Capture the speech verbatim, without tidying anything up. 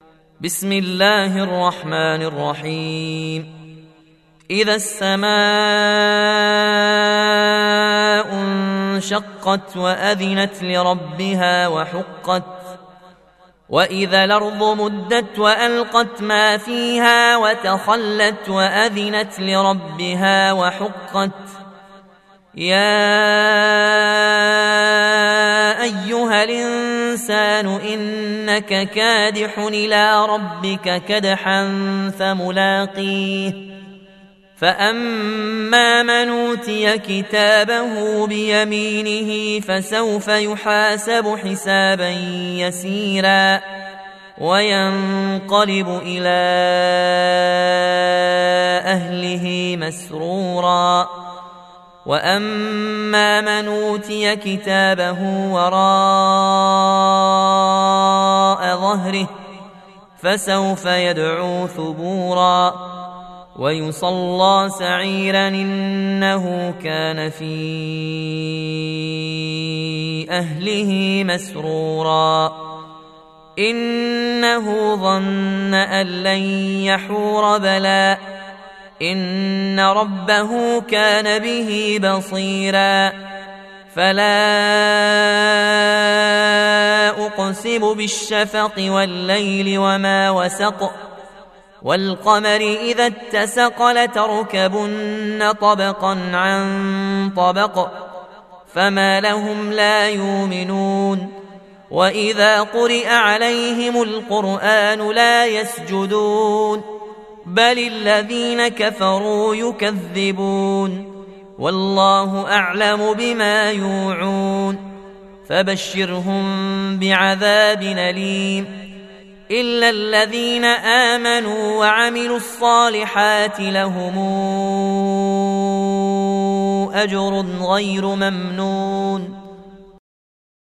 بسم الله الرحمن الرحيم. إذا السماء انشقت وأذنت لربها وحقت وإذا الأرض مدت وألقت ما فيها وتخلت وأذنت لربها وحقت يا أيها الإنسان إنك كادح إلى ربك كدحا فملاقيه فأما من أوتي كتابه بيمينه فسوف يحاسب حسابا يسيرا وينقلب إلى أهله مسرورا وأما من أوتي كتابه وراء ظهره فسوف يدعو ثبورا ويصلى سعيرا إنه كان في أهله مسرورا إنه ظن أن لن يحور بلى إن ربه كان به بصيرا فلا أقسم بالشفق والليل وما وسق والقمر إذا اتسق لتركبن طبقا عن طبق فما لهم لا يؤمنون وإذا قرئ عليهم القرآن لا يسجدون بل الذين كفروا يكذبون والله أعلم بما يوعون فبشرهم بعذاب أليم إلا الذين آمنوا وعملوا الصالحات لهم أجر غير ممنون